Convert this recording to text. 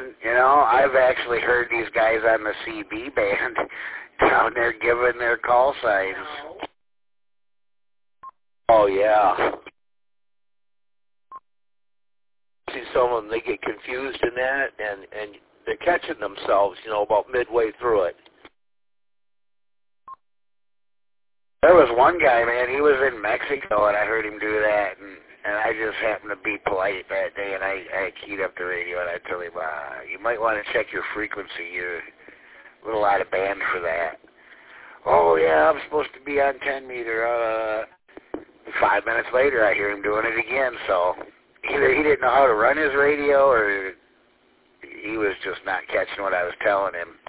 And, you know, I've actually heard these guys on the CB band down there giving their call signs. Oh, yeah. See some of them, they get confused in that, and they're catching themselves, you know, about midway through it. There was one guy, man, he was in Mexico, and I heard him do that, and I just happened to be polite that day, and I keyed up the radio, and I told him, you might want to check your frequency. You're a little out of band for that. Oh, yeah, I'm supposed to be on 10 meter. 5 minutes later, I hear him doing it again, so either he didn't know how to run his radio, or he was just not catching what I was telling him.